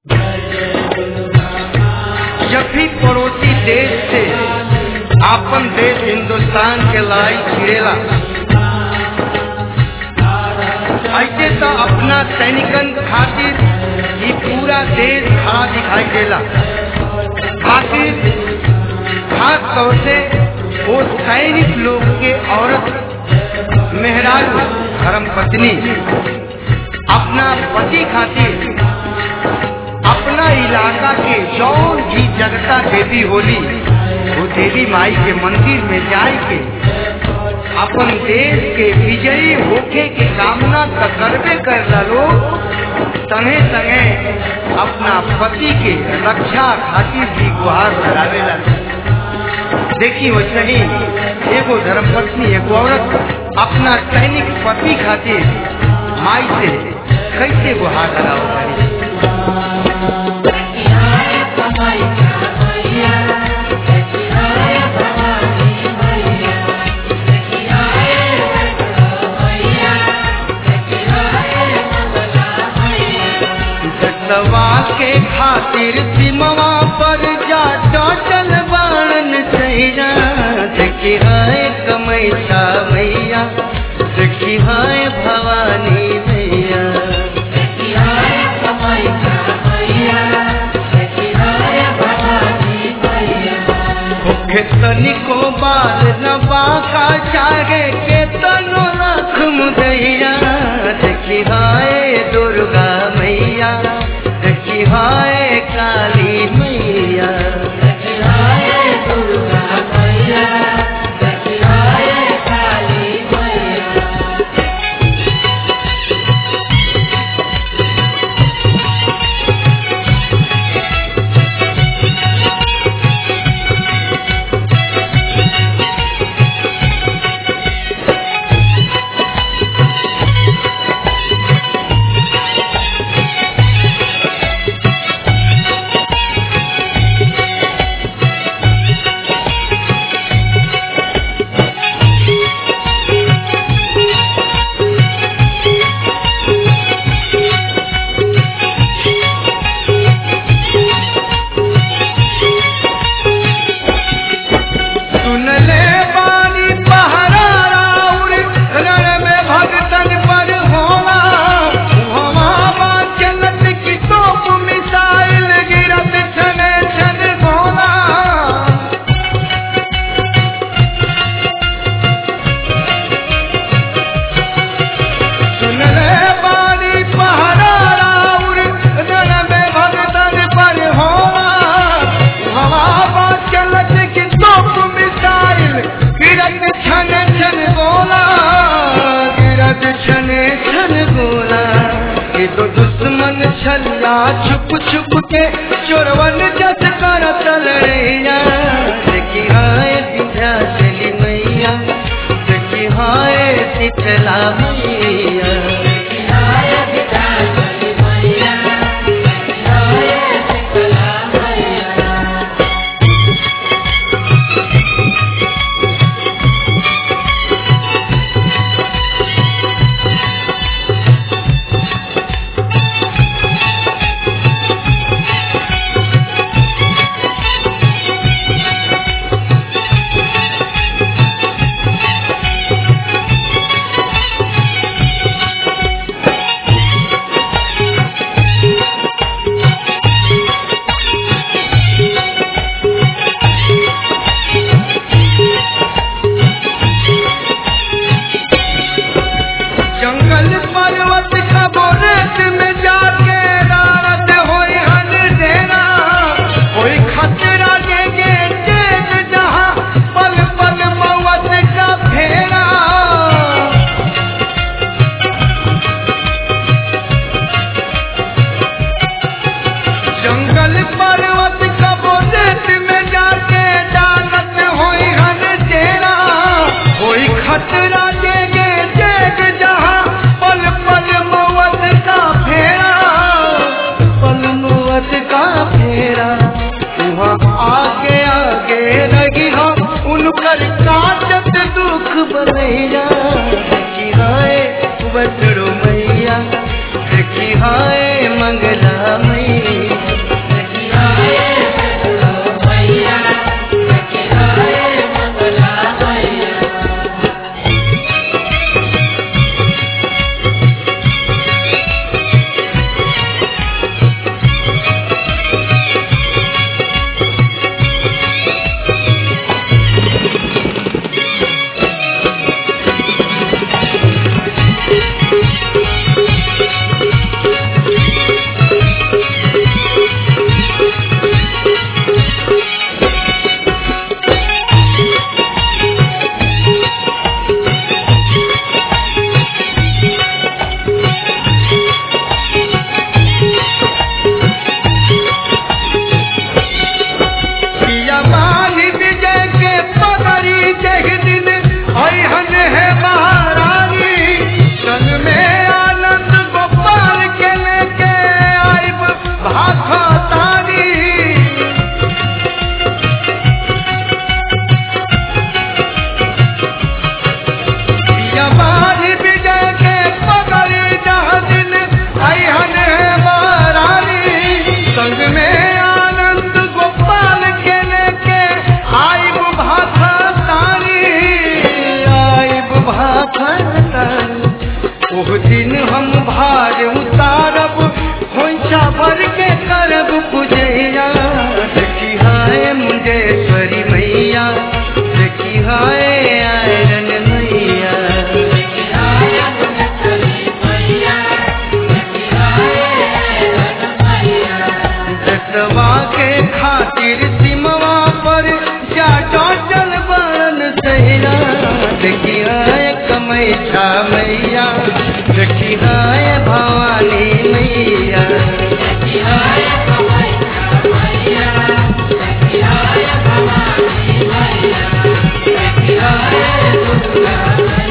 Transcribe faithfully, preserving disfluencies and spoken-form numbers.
जब भी पड़ोसी देश से आपन देश हिंदुस्तान के लाई गिरेला, ऐसे तो अपना सैनिकन खातिर ये पूरा देश खड़ा दिखाई देला। खातिर खास तौर से वो सैनिक लोग के औरत मेहरारू धर्म पत्नी अपना पति खातिर अपना इलाका के जौन भी जगता देवी होली वो देवी माई के मंदिर में जाए के अपन देश के विजयी होके की कामना तो करबे कर लो, संगे संगे अपना पति के रक्षा खातिर भी गुहार लगावेला। देखी वैसे ही एगो धर्मपत्नी एगो औरत अपना सैनिक पति खातिर माई से कैसे गुहार लगाओ करी। सवाल के खातिर सीमा पर जा टोटल बाणन सैया, देखी हाय कमैसा मैया, देखी हाय भवानी मैया, देखी हाय कमैसा मैया, देखी हाय भवानी मैया। खेतनी को बाल नबा का चाहे के तनो रख मुदैया, देखी हाय दुर्गा मैया, देखी हाय काली मैया, देखी हाय दुर्गा मैया, देखी हाय काली मैया। छल्ला छुप छुप के चोरवन जस कर तलैया, देखी हाय विंध्याचली मैया, देखी हाय शीतला मैया, देखी हाय विंध्याचली मैया, देखी हाय शीतला मैया। बनैया, देखी हाय बसड़ो मैया, देखी हाय मंगला मैया। भर के करब पूजैया देखी हाय मुंडेश्वरी मैया देखी हाय आयरन मैया दसवा के खातिर सिमवा पर जा टोटल बन सैया देखी हाय कमैछा मैया देखी हाय भवानी मैया देखी हाय कमैछा मैया देखी हाय भवानी मैया देखी हाय दुर्गा